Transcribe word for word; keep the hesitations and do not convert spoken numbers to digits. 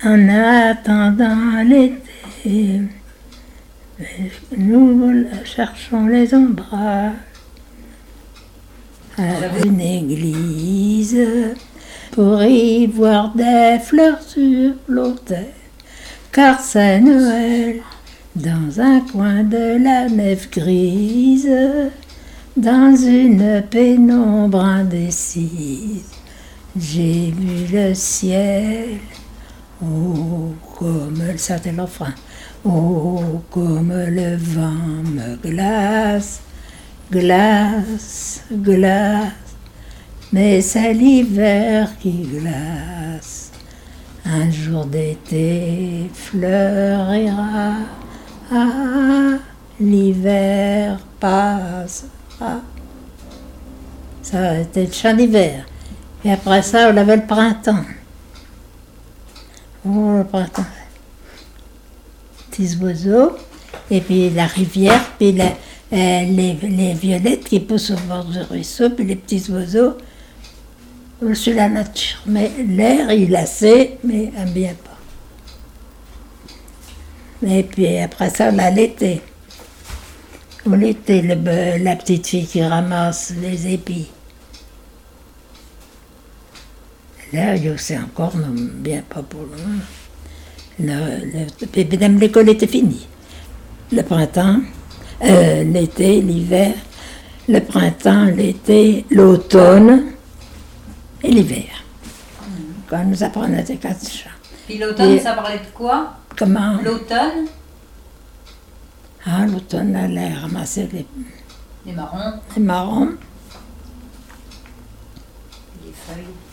En attendant l'été, nous cherchons les ombrages à une église pour y voir des fleurs sur l'autel, car c'est Noël dans un coin de la nef grise, dans une pénombre indécise. J'ai vu le ciel, oh, comme le c'était le refrain, oh, comme le vent me glace, glace, glace, mais c'est l'hiver qui glace. Un jour d'été fleurira, ah, l'hiver passera. Ça a été le chant d'hiver. Et après ça, on avait le printemps. Oh, le printemps. Petits oiseaux, et puis la rivière, puis la, euh, les, les violettes qui poussent au bord du ruisseau, puis les petits oiseaux. C'est la nature. Mais l'air, il a assez, mais aime bien pas. Et puis après ça, on a l'été. Ou l'été, le, la petite fille qui ramasse les épis. Là, il y a aussi encore, non, bien pas pour loin. Le, le, même l'école était finie. Le printemps, euh, l'été, l'hiver, le printemps, l'été, l'automne et l'hiver. Mmh. Quand nous apprenons des quatre chants. Puis l'automne, et, ça parlait de quoi? Comment? L'automne? Ah, l'automne, elle allait ramasser les... Les marrons. Les marrons. Les feuilles.